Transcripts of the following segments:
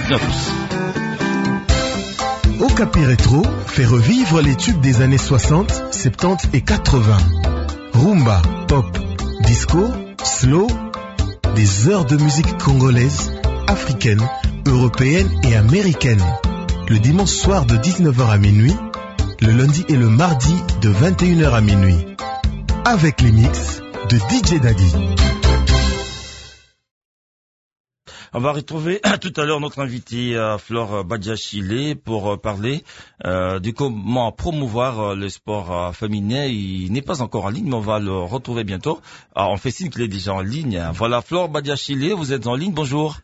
Bienvenue à tous. Okapi Rétro fait revivre les tubes des années 60, 70 et 80. Rumba, pop, disco, slow, des heures de musique congolaise, africaine, européenne et américaine. Le dimanche soir de 19h à minuit, le lundi et le mardi de 21h à minuit. Avec les mix de DJ Daddy. On va retrouver tout à l'heure notre invité Flore Badiachile pour parler de comment promouvoir le sport féminin. Il n'est pas encore en ligne, mais on va le retrouver bientôt. Alors, on fait signe qu'il est déjà en ligne. Voilà, Flore Badiachile, vous êtes en ligne. Bonjour.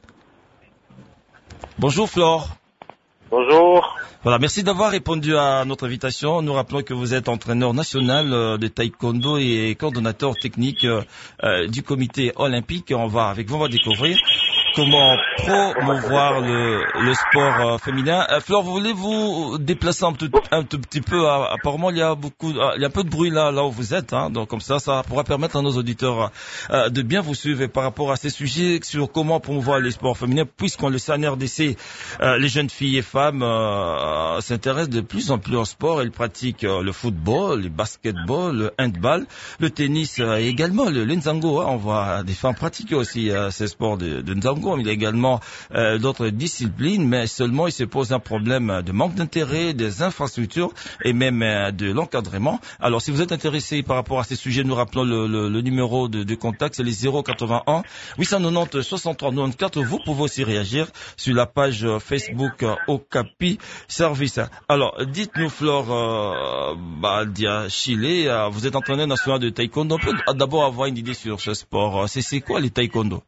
Bonjour Flore. Bonjour. Voilà, merci d'avoir répondu à notre invitation. Nous rappelons que vous êtes entraîneur national de taekwondo et coordonnateur technique du comité olympique. On va découvrir comment promouvoir le sport féminin. Flore, vous voulez vous déplacer un tout petit peu? Apparemment, il y a un peu de bruit là où vous êtes, hein. Donc comme ça pourra permettre à nos auditeurs de bien vous suivre par rapport à ces sujets sur comment promouvoir les sports féminins, puisqu'on le sait en RDC, les jeunes filles et femmes s'intéressent de plus en plus au sport. Elles pratiquent le football, le basketball, le handball, le tennis et également le nzango. On voit des femmes pratiquer aussi ces sports de nzango. Il y a également d'autres disciplines, mais seulement il se pose un problème de manque d'intérêt, des infrastructures et même de l'encadrement. Alors, si vous êtes intéressé par rapport à ces sujets, nous rappelons le numéro de contact, c'est les 081 890 63 94. Vous pouvez aussi réagir sur la page Facebook Okapi Service. Alors, dites-nous, Flore Badiachile, vous êtes entraîneur national de taekwondo. On peut d'abord avoir une idée sur ce sport. C'est quoi les taekwondo?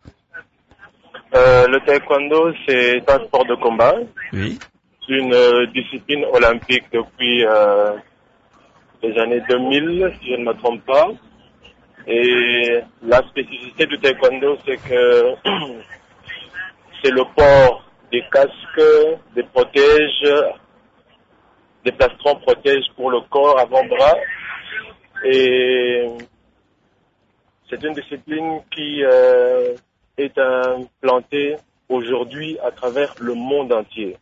Le taekwondo, c'est un sport de combat. Oui. C'est une discipline olympique depuis les années 2000, si je ne me trompe pas. Et la spécificité du taekwondo, c'est que c'est le port des casques, des protèges, des plastrons protèges pour le corps, avant-bras. Et c'est une discipline qui est implantée aujourd'hui à travers le monde entier.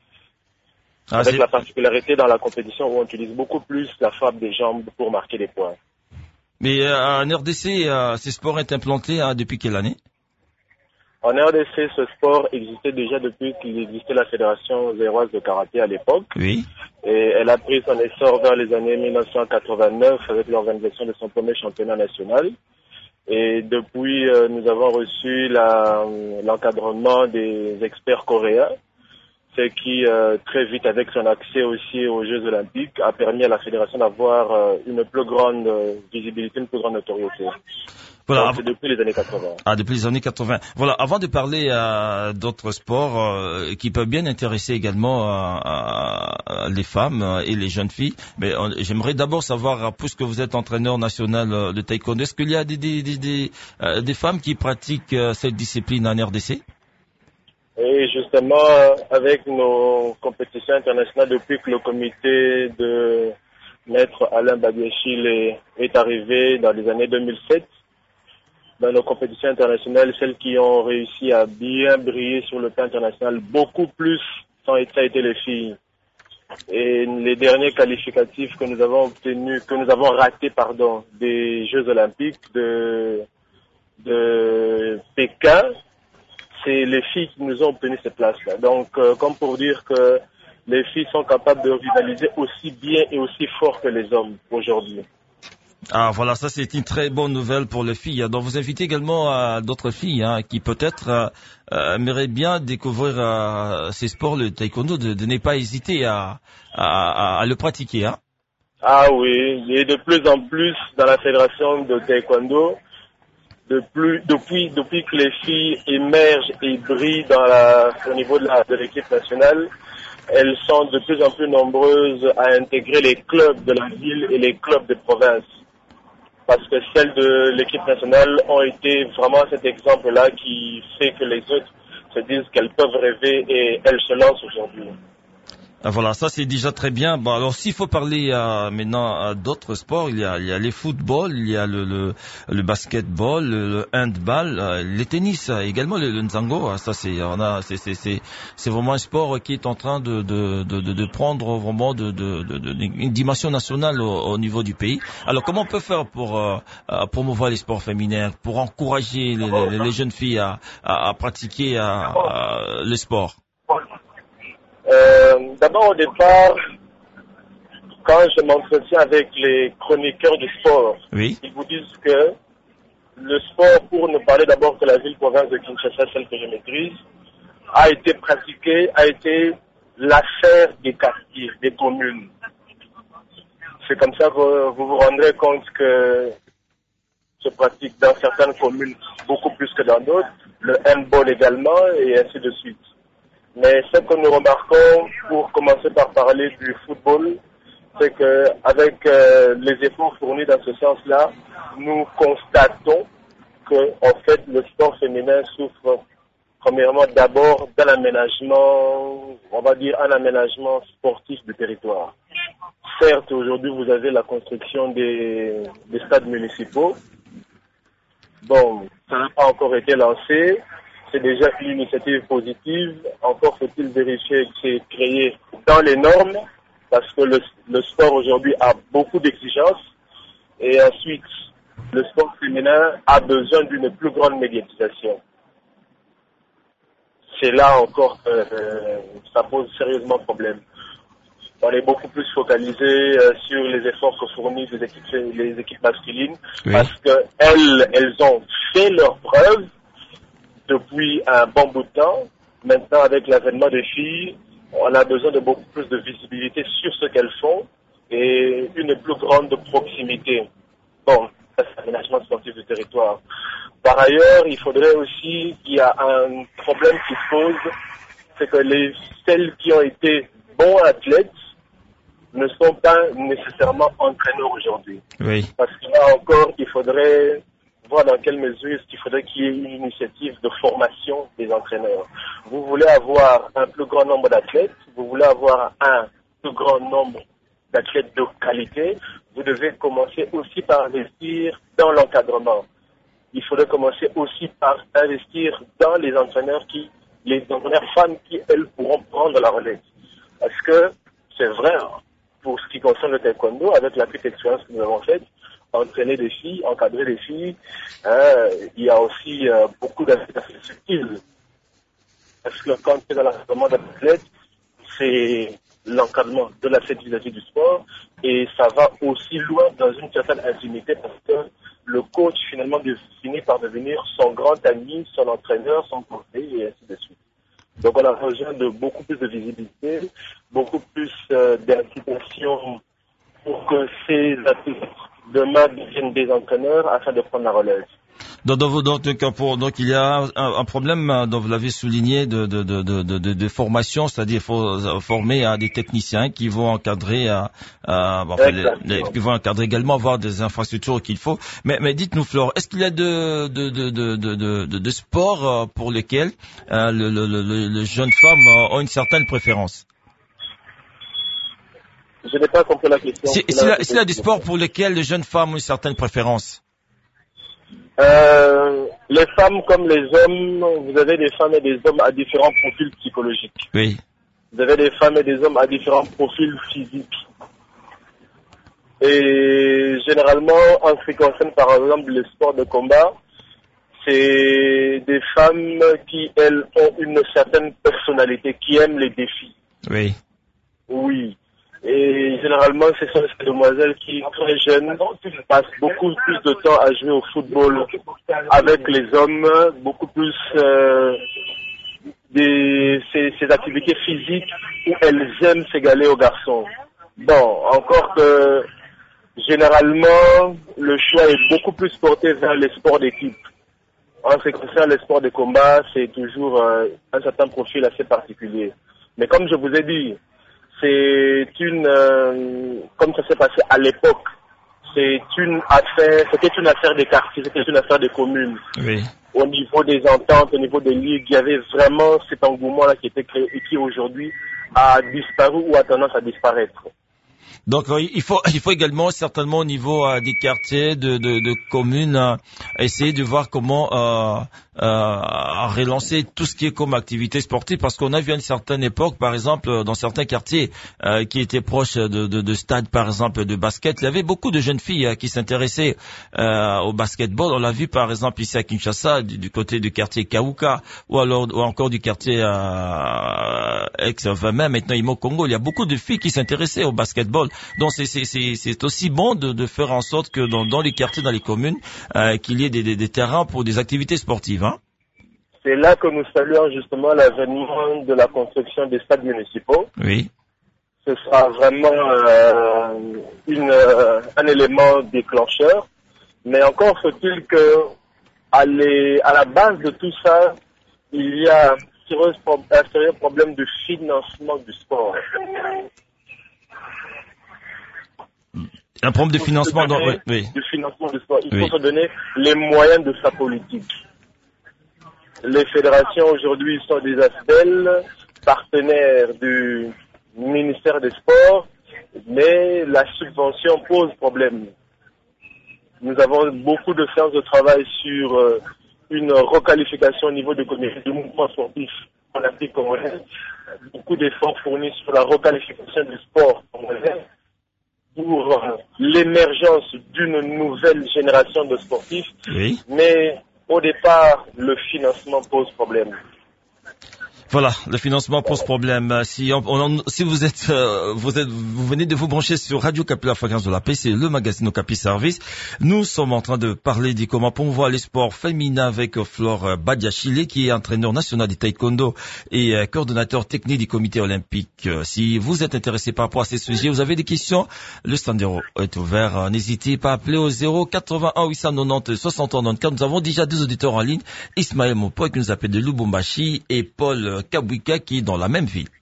Avec la particularité dans la compétition où on utilise beaucoup plus la frappe des jambes pour marquer des points. Mais en RDC, ce sport est implanté depuis quelle année? En RDC, ce sport existait déjà depuis qu'il existait la Fédération zéroise de karaté à l'époque. Oui. Et elle a pris son essor vers les années 1989 avec l'organisation de son premier championnat national. Et depuis, nous avons reçu l'encadrement des experts coréens, ce qui, très vite, avec son accès aussi aux Jeux Olympiques, a permis à la fédération d'avoir une plus grande visibilité, une plus grande notoriété. Voilà. C'est depuis les années 80. Depuis les années 80. Voilà, avant de parler d'autres sports qui peuvent bien intéresser également les femmes et les jeunes filles, mais j'aimerais d'abord savoir, puisque vous êtes entraîneur national de taekwondo, est-ce qu'il y a des femmes qui pratiquent cette discipline en RDC? Et justement, avec nos compétitions internationales, depuis que le comité de Maître Alain Badiachile est arrivé dans les années 2007, dans nos compétitions internationales, celles qui ont réussi à bien briller sur le plan international, beaucoup plus, ça a été les filles. Et les derniers qualificatifs que nous avons obtenus, ratés, des Jeux Olympiques de Pékin, c'est les filles qui nous ont obtenu ces places-là. Donc, comme pour dire que les filles sont capables de rivaliser aussi bien et aussi fort que les hommes aujourd'hui. Ah voilà, ça c'est une très bonne nouvelle pour les filles. Donc vous invitez également d'autres filles qui peut-être aimeraient bien découvrir ces sports, le taekwondo, de ne pas hésiter à le pratiquer. Hein. Ah oui, et de plus en plus dans la fédération de taekwondo, depuis que les filles émergent et brillent au niveau de l'équipe nationale, elles sont de plus en plus nombreuses à intégrer les clubs de la ville et les clubs de province. Parce que celles de l'équipe nationale ont été vraiment cet exemple-là qui fait que les autres se disent qu'elles peuvent rêver et elles se lancent aujourd'hui. Ah, voilà, ça c'est déjà très bien. Bon, alors s'il faut parler maintenant à d'autres sports, il y a les footballs, il y a le basketball, le handball, les tennis, également le nzango. Ça c'est vraiment un sport qui est en train de prendre vraiment une dimension nationale au niveau du pays. Alors comment on peut faire pour promouvoir les sports féminins, pour encourager les jeunes filles à pratiquer le sport? D'abord, au départ, quand je m'entretiens avec les chroniqueurs du sport, oui, ils vous disent que le sport, pour ne parler d'abord que la ville-province de Kinshasa, celle que je maîtrise, a été pratiqué, a été l'affaire des quartiers, des communes. C'est comme ça que vous vous rendrez compte que se pratique dans certaines communes beaucoup plus que dans d'autres, le handball également, et ainsi de suite. Mais ce que nous remarquons, pour commencer par parler du football, c'est que avec les efforts fournis dans ce sens-là, nous constatons que en fait le sport féminin souffre premièrement d'abord d'un aménagement, on va dire un aménagement sportif du territoire. Certes, aujourd'hui vous avez la construction des stades municipaux. Bon, ça n'a pas encore été lancé. C'est déjà une initiative positive. Encore faut-il vérifier que c'est créé dans les normes, parce que le sport aujourd'hui a beaucoup d'exigences. Et ensuite, le sport féminin a besoin d'une plus grande médiatisation. C'est là encore que ça pose sérieusement problème. On est beaucoup plus focalisé sur les efforts que fournissent les équipes masculines, oui, parce que elles ont fait leurs preuves depuis un bon bout de temps. Maintenant, avec l'avènement des filles, on a besoin de beaucoup plus de visibilité sur ce qu'elles font et une plus grande proximité. Bon, c'est l'aménagement sportif du territoire. Par ailleurs, il faudrait aussi qu'il y a un problème qui se pose, c'est que celles qui ont été bons athlètes ne sont pas nécessairement entraîneurs aujourd'hui. Oui. Parce que là encore, il faudrait voir dans quelle mesure est-ce qu'il faudrait qu'il y ait une initiative de formation des entraîneurs. Vous voulez avoir un plus grand nombre d'athlètes, vous voulez avoir un plus grand nombre d'athlètes de qualité, vous devez commencer aussi par investir dans l'encadrement. Il faudrait commencer aussi par investir dans les entraîneurs femmes qui, elles, pourront prendre la relève. Parce que c'est vrai, pour ce qui concerne le taekwondo, avec la petite expérience que nous avons faite, entraîner des filles, encadrer des filles, il y a aussi beaucoup d'aspects subtils. Parce que quand c'est dans l'encadrement d'un athlète, c'est l'encadrement de l'athlète vis-à-vis du sport, et ça va aussi loin dans une certaine intimité, parce que le coach finalement finit par devenir son grand ami, son entraîneur, son conseiller, et ainsi de suite. Donc on a besoin de beaucoup plus de visibilité, beaucoup plus d'incitation pour que ces athlètes demain deviennent des entraîneurs afin de prendre la relève. Donc il y a un problème, dont vous l'avez souligné, de formation, c'est-à-dire il faut former des techniciens qui vont encadrer, qui vont encadrer également, avoir des infrastructures qu'il faut. Mais dites-nous, Flore, est-ce qu'il y a de sports pour lesquels les jeunes femmes ont une certaine préférence? Je n'ai pas compris la question. S'il y a des sports pour lesquels les jeunes femmes ont une certaine préférence? Les femmes comme les hommes, vous avez des femmes et des hommes à différents profils psychologiques. Oui. Vous avez des femmes et des hommes à différents profils physiques. Et généralement, en ce qui concerne par exemple le sport de combat, c'est des femmes qui, elles, ont une certaine personnalité, qui aiment les défis. Oui. Oui. Et généralement, ce sont ces demoiselles qui, très jeunes, passent beaucoup plus de temps à jouer au football avec les hommes, beaucoup plus ces activités physiques où elles aiment s'égaler aux garçons. Bon, encore que généralement, le choix est beaucoup plus porté vers les sports d'équipe. En ce qui concerne les sports de combat, c'est toujours un certain profil assez particulier. Mais comme je vous ai dit, comme ça s'est passé à l'époque, c'était une affaire des quartiers, c'était une affaire des communes. Oui. Au niveau des ententes, au niveau des ligues, il y avait vraiment cet engouement-là qui était créé et qui aujourd'hui a disparu ou a tendance à disparaître. Donc il faut également certainement au niveau des quartiers, de communes, essayer de voir comment relancer tout ce qui est comme activité sportive, parce qu'on a vu à une certaine époque, par exemple, dans certains quartiers qui étaient proches de stades, par exemple, de basket, il y avait beaucoup de jeunes filles qui s'intéressaient au basketball. On l'a vu par exemple ici à Kinshasa, du côté du quartier Kauka, ou encore du quartier ex-20, maintenant Imo Congo. Il y a beaucoup de filles qui s'intéressaient au basketball. Donc c'est aussi bon de faire en sorte que dans les quartiers, dans les communes, qu'il y ait des terrains pour des activités sportives. Hein. C'est là que nous saluons justement l'avènement de la construction des stades municipaux. Oui. Ce sera vraiment un élément déclencheur. Mais encore faut-il que à la base de tout ça, il y a un sérieux problème de financement du sport. Un problème de financement du financement du sport. Il faut se donner les moyens de sa politique. Les fédérations aujourd'hui sont des ASBEL, partenaires du ministère des Sports, mais la subvention pose problème. Nous avons beaucoup de séances de travail sur une requalification au niveau du comité du mouvement sportif olympique congolais, beaucoup d'efforts fournis sur la requalification du sport congolais pour l'émergence d'une nouvelle génération de sportifs, mais au départ, le financement pose problème. Voilà, le financement pose problème. Si vous venez de vous brancher sur Radio Kapi, la fréquence de la paix, c'est le magazine Okapi Service. Nous sommes en train de parler de comment promouvoir les sports féminins avec Flore Badiachile, qui est entraîneur national du taekwondo et coordonnateur technique du comité olympique. Si vous êtes intéressé par rapport à ces sujets, vous avez des questions, le standard est ouvert. N'hésitez pas à appeler au 081 890 6094. Nous avons déjà 2 auditeurs en ligne, Ismaël Mopoy qui nous appelle de Lubumbashi et Paul Kabwika qui est dans la même ville.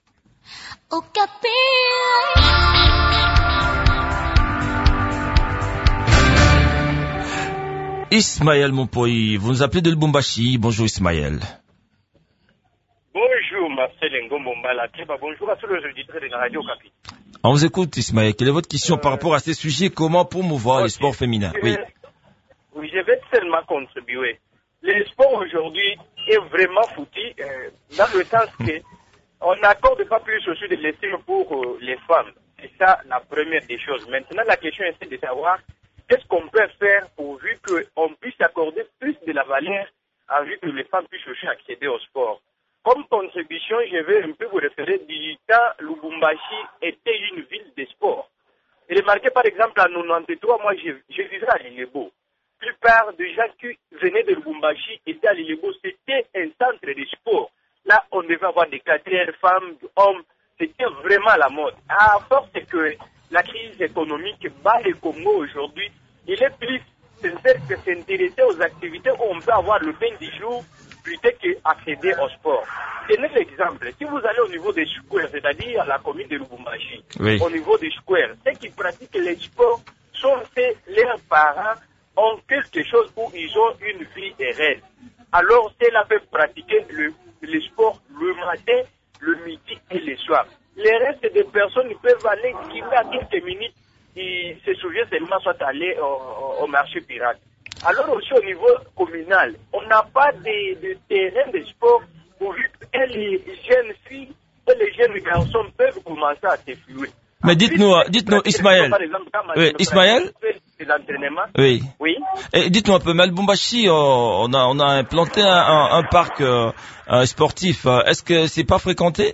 Ismaël Mopoy, vous nous appelez de Lubumbashi. Bonjour Ismaël. Bonjour Marcel Ngombombala. Bonjour à tous les auditeurs de la Radio Kapi. On vous écoute Ismaël. Quelle est votre question par rapport à ces sujets? Comment promouvoir les sports féminins? Oui, je vais seulement contribuer. Le sport aujourd'hui est vraiment foutu dans le sens que on n'accorde pas plus aussi de l'estime pour les femmes. C'est ça la première des choses. Maintenant, la question est de savoir qu'est-ce qu'on peut faire pourvu qu'on puisse accorder plus de la valeur en vue que les femmes puissent aussi accéder au sport. Comme contribution, je vais un peu vous référer du temps Lubumbashi était une ville de sport. Et remarquez par exemple en 93, moi je vivais à Lilebo. La plupart des gens qui venaient de Lubumbashi étaient à Lilebo, c'était un centre de sport. Là, on devait avoir des carrières, femmes, hommes, c'était vraiment la mode. À force que la crise économique bat le Congo aujourd'hui, il est plus sincère que s'intéresser aux activités où on peut avoir le bain du jour plutôt qu'accéder au sport. Tenez l'exemple, si vous allez au niveau des squares, c'est-à-dire à la commune de Lubumbashi, au niveau des squares, ceux qui pratiquent les sports sont leurs parents ont quelque chose où ils ont une vie réelle. Alors, ceux-là peuvent pratiquer le sport le matin, le midi et le soir. Les restes des personnes peuvent aller guider à quelques minutes. Ils se souviennent seulement soit aller au marché pirate. Alors aussi au niveau communal, on n'a pas de terrain de sport pourvu que les jeunes filles et les jeunes garçons peuvent commencer à s'effluer. Mais dites-nous, Ismaël. Par exemple, Oui, Ismaël. Oui. Et dites-nous un peu, Lubumbashi, on a implanté un parc sportif. Est-ce que c'est pas fréquenté?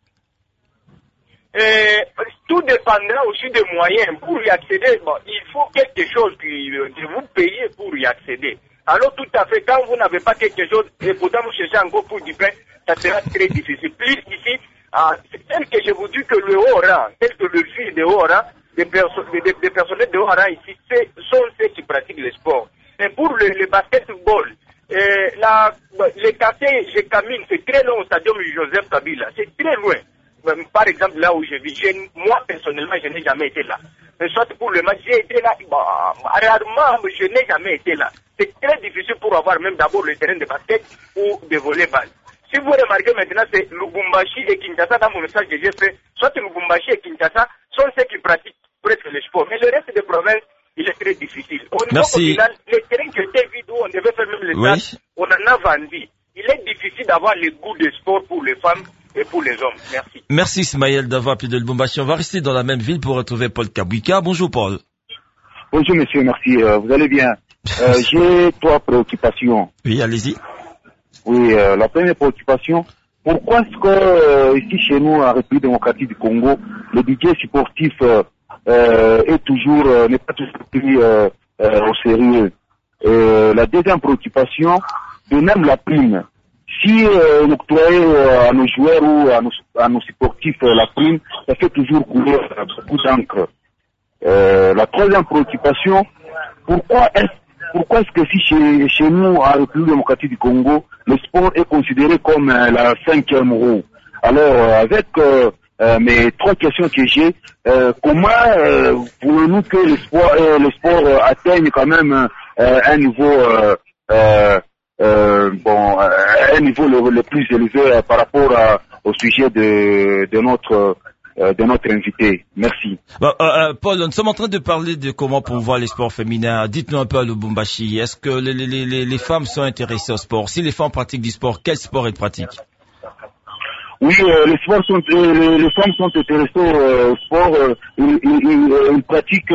Tout dépendra aussi des moyens. Pour y accéder, il faut quelque chose que vous payez pour y accéder. Alors tout à fait, quand vous n'avez pas quelque chose, et pourtant vous cherchez encore pour du pain, ça sera très difficile. Plus ici, c'est tel que je vous dis que le haut rang, tel que le fil de haut rang, des personnels de haut rang ici, sont ceux qui pratiquent le sport. Et pour le basketball, les quartiers, je camine, c'est très loin au stadium Joseph Kabila, c'est très loin. Par exemple, là où je vis, moi personnellement, je n'ai jamais été là. Mais soit pour le match, j'ai été là, rarement, je n'ai jamais été là. C'est très difficile pour avoir même d'abord le terrain de basket ou de volleyball. Si vous remarquez maintenant, c'est Lubumbashi et Kinshasa dans mon message que j'ai fait. Soit Lubumbashi et Kinshasa sont ceux qui pratiquent presque le sport. Mais le reste des provinces, il est très difficile. Au niveau communal, les terrains qui étaient vides où on devait faire même les stades, on en a vendu. Il est difficile d'avoir le goût de sport pour les femmes et pour les hommes. Merci. Merci Ismaël d'avoir appelé de Lubumbashi. On va rester dans la même ville pour retrouver Paul Kabwika. Bonjour Paul. Bonjour monsieur, merci. Vous allez bien. J'ai 3 préoccupations. Oui, allez-y. Oui, la première préoccupation, pourquoi est-ce que ici chez nous, en République démocratique du Congo, le budget sportif est toujours n'est pas toujours pris au sérieux. La deuxième préoccupation, de même la prime. Si on octroie à nos joueurs ou à nos sportifs la prime, ça fait toujours couler beaucoup d'encre. La troisième préoccupation, pourquoi est-ce que si chez nous, en République démocratique du Congo, le sport est considéré comme la 5e roue? Alors, avec mes 3 questions que j'ai, comment voulons-nous que le sport atteigne quand même un niveau un niveau le plus élevé par rapport au sujet de notre invité. Merci. Paul, nous sommes en train de parler de comment promouvoir les sports féminins. Dites-nous un peu à Lubumbashi, est-ce que les femmes sont intéressées au sport? Si les femmes pratiquent du sport, quel sport elles pratiquent? Oui, les femmes sont intéressées au sport. Elles pratiquent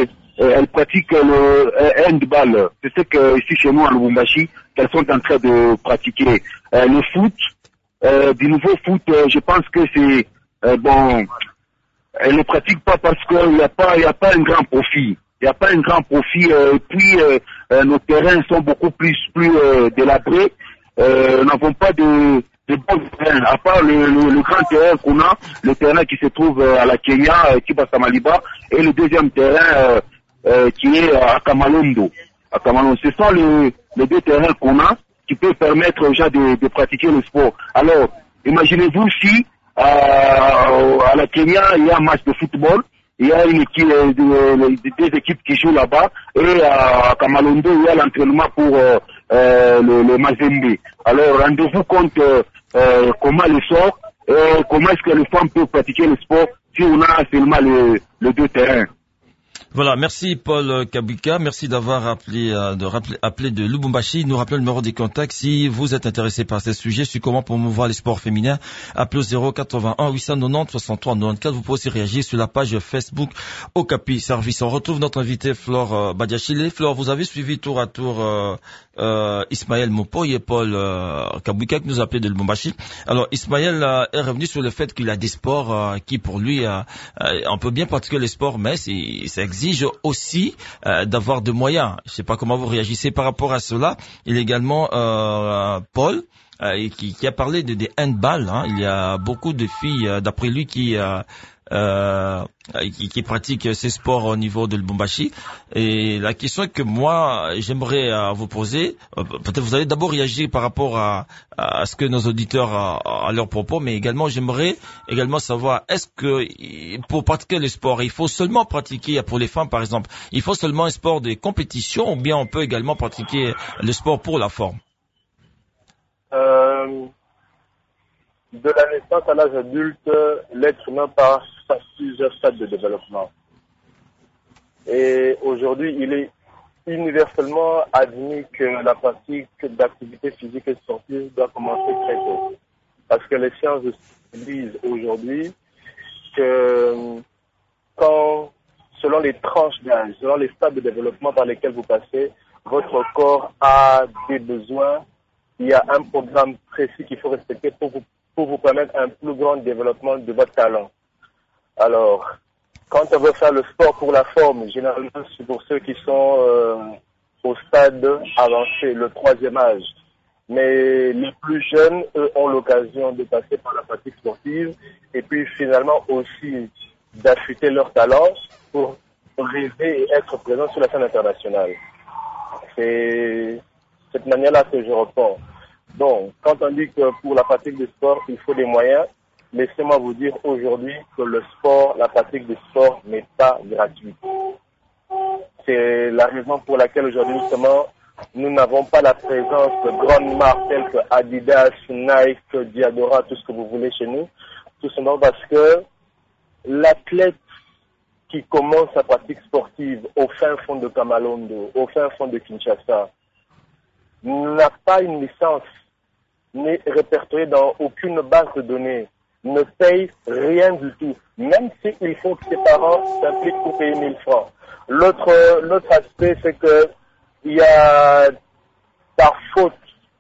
le handball. C'est ce que ici chez nous à Lubumbashi, qu'elles sont en train de pratiquer. Le foot, du nouveau foot, je pense que c'est elles ne pratiquent pas parce qu'il n'y a pas un grand profit. Il n'y a pas un grand profit. Et puis nos terrains sont beaucoup plus délabrés. Nous n'avons pas de bons terrains. À part le grand terrain qu'on a, le terrain qui se trouve à la Kenya, Kibasamaliba, et le deuxième terrain qui est à Kamalondo. Ce sont les 2 terrains qu'on a qui peuvent permettre aux gens de pratiquer le sport. Alors, imaginez-vous si à la Kenya, il y a un match de football, il y a une équipe, 2 équipes qui jouent là-bas, et à Kamalondo, il y a l'entraînement pour le Mazembe. Alors, rendez-vous compte comment comment est-ce que les femmes peuvent pratiquer le sport si on a seulement les 2 terrains. Voilà, merci Paul Kabwika, merci d'avoir appelé de Lubumbashi. Nous rappelons le numéro des contacts si vous êtes intéressé par ce sujet sur comment promouvoir les sports féminins. Appelez au 081 890 63 94. Vous pouvez aussi réagir sur la page Facebook Okapi Service. On retrouve notre invité Flore Badiachile. Flore, vous avez suivi tour à tour Ismaël Mopoy et Paul Kabwika qui nous appelait de Lubumbashi. Alors Ismaël est revenu sur le fait qu'il a des sports qui pour lui on peut bien pratiquer les sports, mais ça exige aussi d'avoir de moyens. Je ne sais pas comment vous réagissez par rapport à cela. Il y a également Paul qui a parlé des handball. Hein. Il y a beaucoup de filles, d'après lui, qui pratiquent ces sports au niveau de Lubumbashi. Et la question que moi j'aimerais vous poser, peut-être vous allez d'abord réagir par rapport à ce que nos auditeurs à leurs propos, mais également j'aimerais également savoir, est-ce que pour pratiquer le sport, il faut seulement pratiquer, pour les femmes par exemple, il faut seulement un sport de compétition, ou bien on peut également pratiquer le sport pour la forme? De la naissance à l'âge adulte, l'être humain passe par plusieurs stades de développement. Et aujourd'hui, il est universellement admis que la pratique d'activités physiques et sportives doit commencer très tôt. Parce que les sciences disent aujourd'hui que selon les tranches d'âge, selon les stades de développement par lesquels vous passez, votre corps a des besoins. Il y a un programme précis qu'il faut respecter pour vous permettre un plus grand développement de votre talent. Alors, quand on veut faire le sport pour la forme, généralement c'est pour ceux qui sont au stade avancé, le 3e âge. Mais les plus jeunes, eux, ont l'occasion de passer par la pratique sportive et puis finalement aussi d'affûter leur talent pour rêver et être présent sur la scène internationale. C'est cette manière-là que je reprends. Donc, quand on dit que pour la pratique du sport, il faut des moyens, laissez-moi vous dire aujourd'hui que le sport, la pratique du sport n'est pas gratuite. C'est la raison pour laquelle aujourd'hui, justement, nous n'avons pas la présence de grandes marques telles que Adidas, Nike, Diadora, tout ce que vous voulez chez nous. Tout simplement parce que l'athlète qui commence sa pratique sportive au fin fond de Kamalondo, au fin fond de Kinshasa, n'a pas une licence, n'est répertorié dans aucune base de données, ne paye rien du tout, même s'il faut que ses parents s'impliquent pour payer 1000 francs. L'autre aspect, c'est que il y a par faute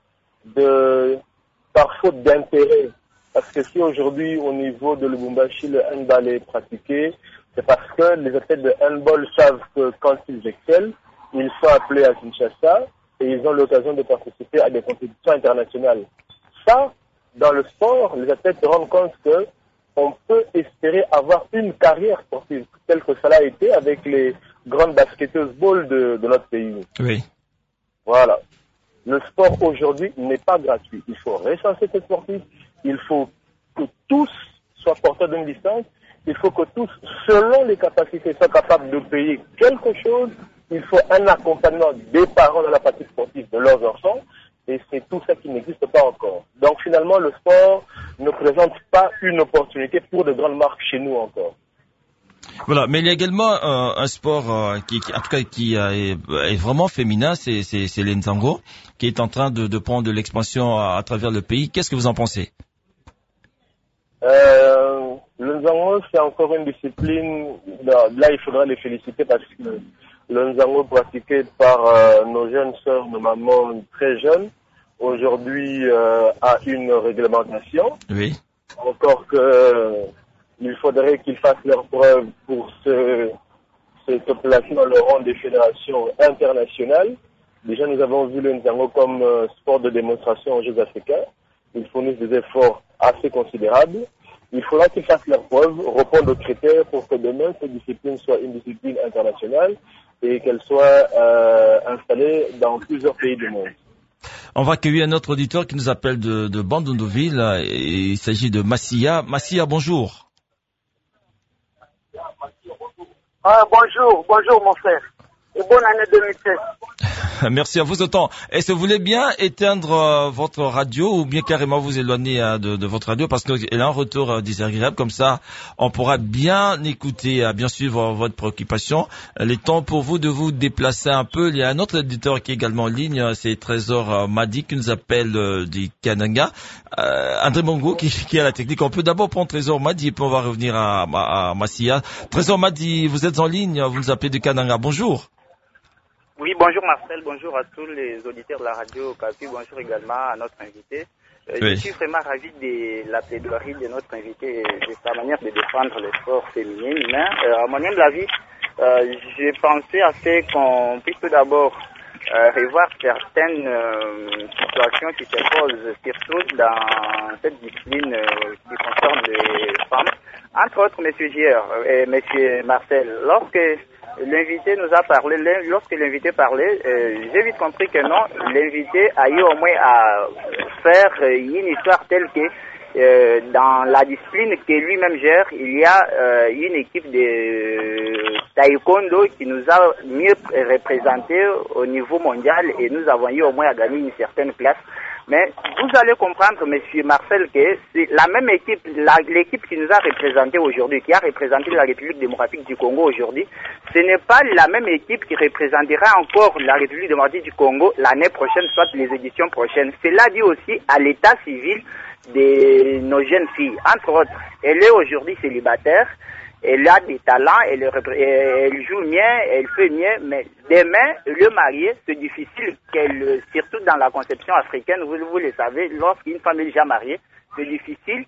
d'intérêt, parce que si aujourd'hui au niveau de Lubumbashi le handball est pratiqué, c'est parce que les athlètes de handball savent que quand ils excellent, ils sont appelés à Kinshasa et ils ont l'occasion de participer à des compétitions internationales. Ça, dans le sport, les athlètes se rendent compte que on peut espérer avoir une carrière sportive, telle que ça l'a été avec les grandes basketteuses ball de notre pays. Oui. Voilà. Le sport aujourd'hui n'est pas gratuit. Il faut recenser ces sportifs. Il faut que tous soient porteurs d'une licence. Il faut que tous, selon les capacités, soient capables de payer quelque chose. Il faut un accompagnement des parents dans la pratique sportive de leurs enfants. Et c'est tout ça qui n'existe pas encore. Donc finalement, le sport ne présente pas une opportunité pour de grandes marques chez nous encore. Voilà, mais il y a également un sport qui est vraiment féminin, c'est l'Nzango, qui est en train de prendre de l'expansion à travers le pays. Qu'est-ce que vous en pensez? Le Nzango, c'est encore une discipline. Là, il faudra les féliciter parce que le Nzango pratiqué par nos jeunes sœurs, nos mamans très jeunes, aujourd'hui a une réglementation. Oui. Encore que il faudrait qu'ils fassent leurs preuves pour se placer dans le rang des fédérations internationales. Déjà, nous avons vu le Nzango comme sport de démonstration aux Jeux africains. Ils fournissent des efforts assez considérables. Il faudra qu'ils fassent leurs preuves, répondre aux critères pour que demain, cette discipline soit une discipline internationale et qu'elle soit installée dans plusieurs pays du monde. On va accueillir un autre auditeur qui nous appelle de Bandunduville. Il s'agit de Massia. Massia, bonjour. Bonjour mon frère. Et bonne année 2016. Merci à vous autant. Est-ce que vous voulez bien éteindre votre radio ou bien carrément vous éloigner de votre radio parce qu'elle a un retour désagréable. Comme ça, on pourra bien écouter, bien suivre votre préoccupation. Les temps pour vous de vous déplacer un peu. Il y a un autre éditeur qui est également en ligne, c'est Trésor Madi qui nous appelle du Kananga. André Mongo qui est à la technique. On peut d'abord prendre Trésor Madi et puis on va revenir à Massia. Trésor Madi, vous êtes en ligne, vous nous appelez du Kananga. Bonjour. Oui, bonjour Marcel, bonjour à tous les auditeurs de la radio Okapi, bonjour également à notre invité. Oui. Je suis vraiment ravi de la plaidoirie de notre invité et de sa manière de défendre le sport féminin. Mais à mon humble avis, j'ai pensé à ce qu'on puisse tout d'abord revoir certaines situations qui se posent, surtout dans cette discipline qui concerne les femmes. Entre autres, Monsieur Gier et Monsieur Marcel, lorsque l'invité nous a parlé, lorsque l'invité parlait, j'ai vite compris que non, l'invité a eu au moins à faire une histoire telle que dans la discipline que lui-même gère, il y a une équipe de taekwondo qui nous a mieux représentés au niveau mondial et nous avons eu au moins à gagner une certaine place. Mais vous allez comprendre, Monsieur Marcel, que c'est la même équipe, l'équipe qui nous a représentés aujourd'hui, qui a représenté la République démocratique du Congo aujourd'hui, ce n'est pas la même équipe qui représentera encore la République démocratique du Congo l'année prochaine, soit les éditions prochaines. Cela dit aussi à l'état civil de nos jeunes filles. Entre autres, elle est aujourd'hui célibataire. Elle a des talents, elle joue bien, elle fait bien, mais demain, le marier, c'est difficile qu'elle, surtout dans la conception africaine, vous le savez, lorsqu'une femme est déjà mariée, c'est difficile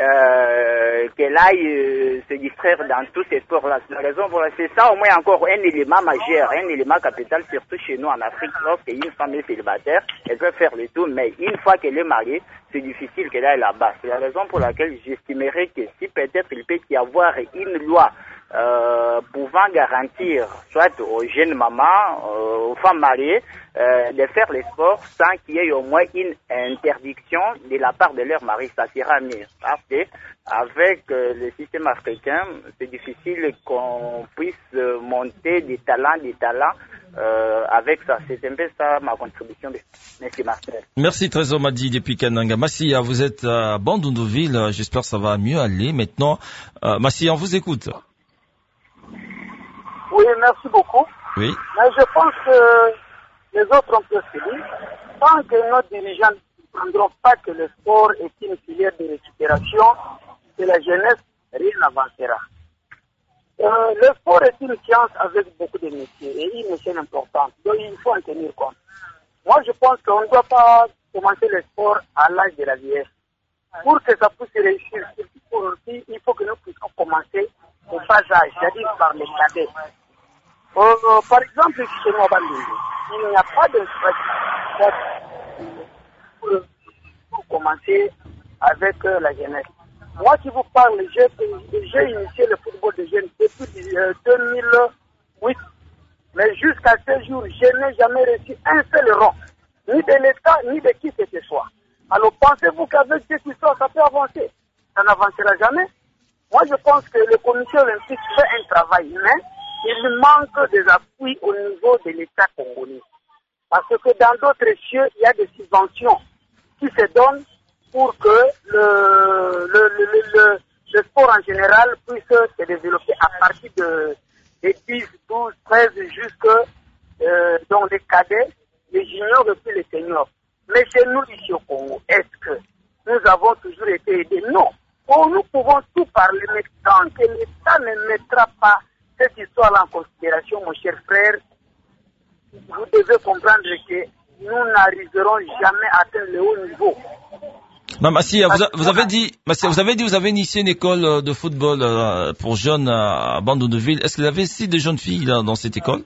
qu'elle aille se distraire dans tous ces sports-là. C'est la raison pour laquelle c'est ça au moins encore un élément majeur, un élément capital, surtout chez nous en Afrique, lorsqu'une femme est célibataire, elle peut faire le tout, mais une fois qu'elle est mariée, c'est difficile qu'elle aille là-bas. C'est la raison pour laquelle j'estimerais que si peut-être il peut y avoir une loi pouvant garantir soit aux jeunes mamans, aux femmes mariées, de faire les sports sans qu'il y ait au moins une interdiction de la part de leur mari, ça sera mieux. Parce que avec le système africain, c'est difficile qu'on puisse monter des talents avec ça. C'est un peu ça ma contribution. Merci Marcel. Merci Trésor Madi depuis Kananga. Massia, vous êtes à Bandunduville, j'espère que ça va mieux aller maintenant. Massia, on vous écoute. Oui, merci beaucoup. Oui. Mais je pense que les autres ont procédé. Tant que nos dirigeants ne prendront pas que le sport est une filière de récupération de la jeunesse, rien n'avancera. Le sport est une science avec beaucoup de métiers et une échelle importante. Donc il faut en tenir compte. Moi je pense qu'on ne doit pas commencer le sport à l'âge de la vieillesse. Pour que ça puisse réussir, il faut que nous puissions commencer au bas âge, c'est-à-dire par les cadets. Par exemple, chez nous à Bandundu, il n'y a pas d'infrastructure pour commencer avec la jeunesse. Moi qui vous parle, j'ai initié le football de jeunes depuis 2008. Mais jusqu'à ce jour, je n'ai jamais reçu un seul rond, ni de l'État, ni de qui que ce soit. Alors pensez-vous qu'avec cette histoire, ça peut avancer? Ça n'avancera jamais. Moi je pense que le comité olympique fait un travail, mais il manque des appuis au niveau de l'État congolais. Parce que dans d'autres cieux, il y a des subventions qui se donnent pour que le sport en général puisse se développer à partir de 10, 12, 13 jusque dans les cadets, les juniors et puis les seniors. Mais chez nous ici au Congo, est-ce que nous avons toujours été aidés? Non. Nous pouvons tout parler, mais tant que l'État ne mettra pas cette histoire en considération, mon cher frère, vous devez comprendre que nous n'arriverons jamais à atteindre le haut niveau. Massia, vous avez dit, vous avez initié une école de football pour jeunes à Bandunuville. Est-ce qu'il y avait aussi des jeunes filles dans cette école?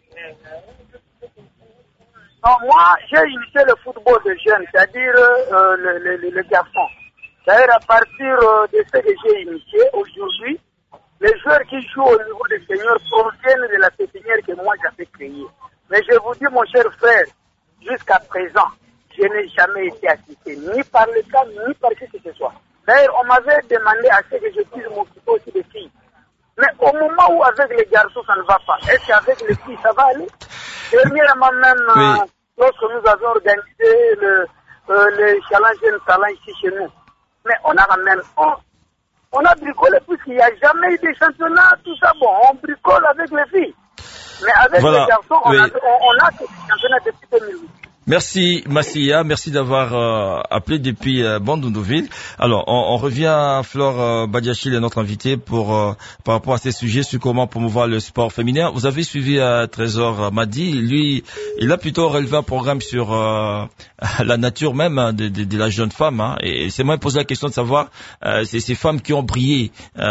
Non, moi, j'ai initié le football de jeunes, c'est-à-dire le garçon. D'ailleurs, à partir de ce que j'ai initié aujourd'hui, les joueurs qui jouent au niveau des seniors proviennent de la pépinière que moi j'avais créée. Mais je vous dis, mon cher frère, jusqu'à présent, je n'ai jamais été assisté, ni par l'État, ni par qui que ce soit. D'ailleurs, on m'avait demandé à ce que je puisse m'occuper aussi des filles. Mais au moment où avec les garçons ça ne va pas, est-ce qu'avec les filles ça va aller? Dernièrement même, lorsque nous avons organisé le challenge Jeune Talent ici chez nous, mais on a bricolé puisqu'il n'y a jamais eu de championnat, tout ça, bon, on bricole avec les filles. Mais avec les garçons, on a ce championnat depuis 2008. Merci Massia, merci d'avoir appelé depuis Bandunuville. Alors on revient à Flore Badiachile, notre invité, par rapport à ces sujets sur comment promouvoir le sport féminin. Vous avez suivi Trésor Madi, lui il a plutôt relevé un programme sur la nature même de la jeune femme, hein, et c'est moi posé la question de savoir ces femmes qui ont brillé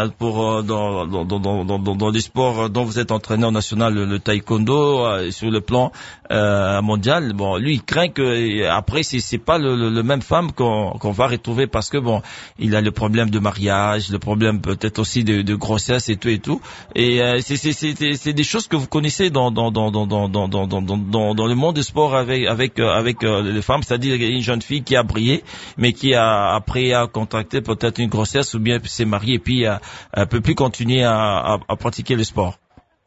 dans les sports dont vous êtes entraîneur national, le taekwondo, sur le plan mondial. Bon, lui il craint que après c'est pas le même femme qu'on va retrouver, parce que bon, il a le problème de mariage, le problème peut-être aussi de grossesse et tout, et c'est des choses que vous connaissez dans le monde du sport avec les femmes, c'est-à-dire une jeune fille qui a brillé mais qui après a contracté peut-être une grossesse ou bien s'est mariée et puis peut plus continuer à pratiquer le sport.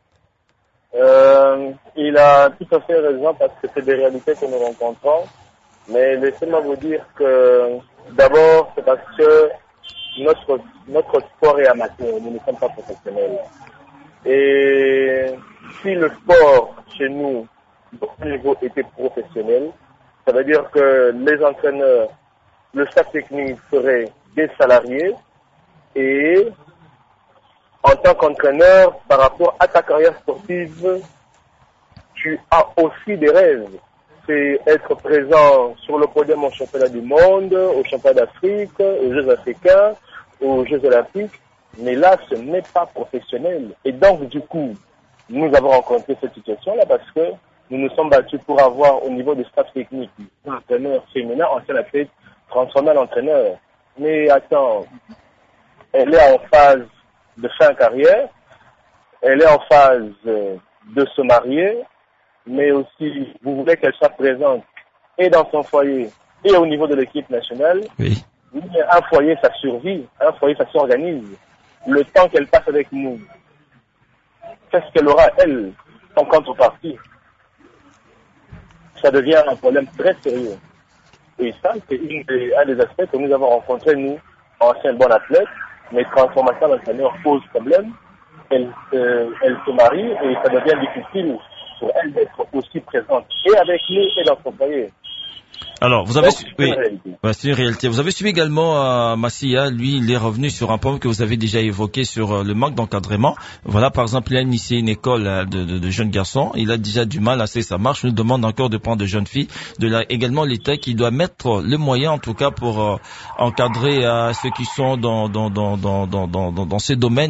Il a tout à fait raison, parce que c'est des réalités que nous rencontrons. Mais laissez-moi vous dire que d'abord, c'est parce que notre sport est amateur, nous ne sommes pas professionnels. Et si le sport chez nous, au niveau était professionnel, ça veut dire que les entraîneurs, le staff technique serait des salariés, et en tant qu'entraîneur, par rapport à ta carrière sportive, tu as aussi des rêves. C'est être présent sur le podium au championnat du monde, au championnat d'Afrique, aux Jeux africains, aux Jeux olympiques. Mais là, ce n'est pas professionnel. Et donc, du coup, nous avons rencontré cette situation-là parce que nous nous sommes battus pour avoir, au niveau du staff technique, un entraîneur féminin, ancien athlète, transformé en entraîneur. Mais attends, elle est en phase de fin de carrière, elle est en phase de se marier, mais aussi vous voulez qu'elle soit présente et dans son foyer et au niveau de l'équipe nationale. Oui. Un foyer, ça survit, un foyer, ça s'organise. Le temps qu'elle passe avec nous, qu'est-ce qu'elle aura, elle, en contrepartie? ça devient un problème très sérieux. Et ça, c'est un des aspects que nous avons rencontrés, nous, anciens bons athlètes, mais transformation d'entraîneurs pose problème. Elle se marie et ça devient difficile pour elle d'être aussi présente et avec nous et dans son foyer. Alors, vous avez c'est une réalité. Vous avez suivi également Massia, lui, il est revenu sur un point que vous avez déjà évoqué sur le manque d'encadrement. Voilà, par exemple, il a initié une école de jeunes garçons. Il a déjà du mal à ce que ça marche. Il nous demande encore de prendre de jeunes filles. Également l'État qui doit mettre le moyen, en tout cas, pour encadrer ceux qui sont dans ces domaines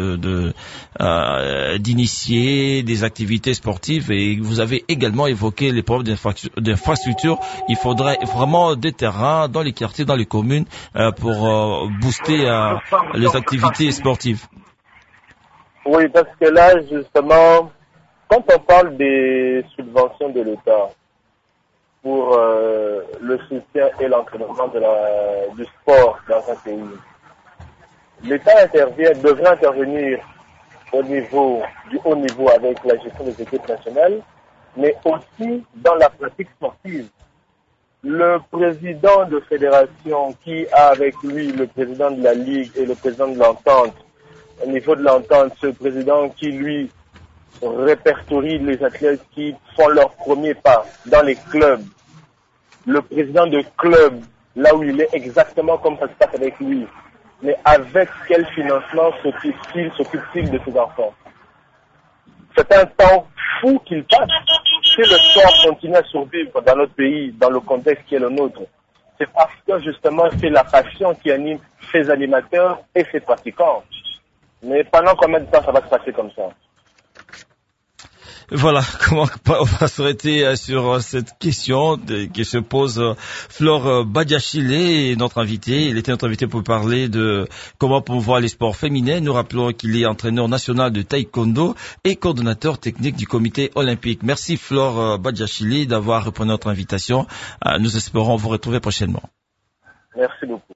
d'initier des activités sportives. Et vous avez également évoqué les problèmes d'infrastructure. Il faudrait vraiment des terrains dans les quartiers, dans les communes, pour booster les activités sportives. Oui, parce que là, justement, quand on parle des subventions de l'État pour le soutien et l'encadrement du sport dans un pays, l'État devrait intervenir du haut niveau avec la gestion des équipes nationales, mais aussi dans la pratique sportive. Le président de fédération qui a avec lui le président de la Ligue et le président de l'entente, au niveau de l'entente, ce président qui lui répertorie les athlètes qui font leur premier pas dans les clubs, le président de club, là où il est exactement comme ça se passe avec lui, mais avec quel financement s'occupe-t-il de ses enfants? C'est un temps fou qu'il passe. Si le sport continue à survivre dans notre pays, dans le contexte qui est le nôtre, c'est parce que justement c'est la passion qui anime ses animateurs et ses pratiquants. Mais pendant combien de temps ça va se passer comme ça? Voilà, comment on va s'arrêter sur cette question qui se pose Flore Badiachile, notre invité. Il était notre invité pour parler de comment promouvoir les sports féminins. Nous rappelons qu'il est entraîneur national de taekwondo et coordonnateur technique du comité olympique. Merci Flore Badiachile d'avoir répondu à notre invitation. Nous espérons vous retrouver prochainement. Merci beaucoup.